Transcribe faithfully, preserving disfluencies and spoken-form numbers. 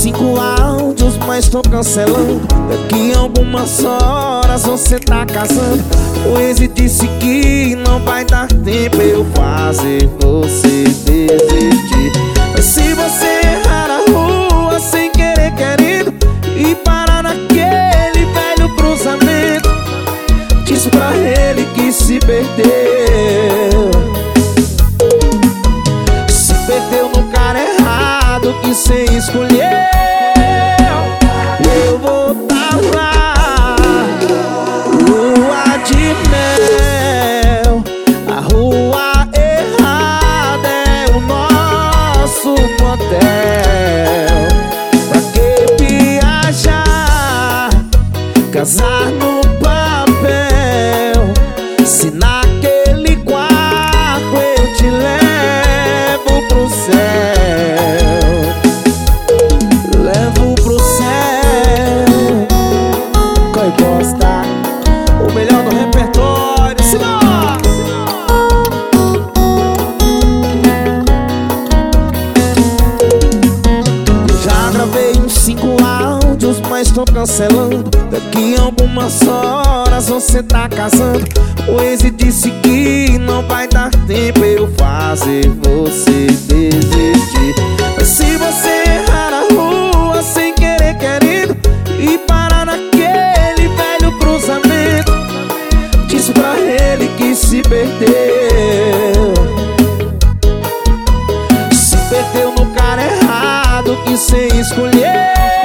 cinco áudios, mas tô cancelando. Daqui a algumas horas você tá casando. O ex disse que não vai dar tempo eu fazer você desistir. Mas se você errar na rua sem querer querendo e parar naquele velho cruzamento, diz pra ele que se perdeu. Se perdeu no cara errado que cê escolheu. Eu vou tá lá, lua de mel. A rua errada é o nosso motel. Pra que viajar, casar no papel, se naquele quarto eu te levo pro céu. Levo pro céu. Coi Costa, o melhor do repertório. Simbora! Já gravei uns cinco áudios, mas tô cancelando. Daqui a algumas horas você tá casando. O ex disse que não vai dar tempo eu fazer você desistir. Mas se você errar na rua sem querer querendo e parar naquele velho cruzamento, diz pra ele que se perdeu. Se perdeu no cara errado que cê escolheu.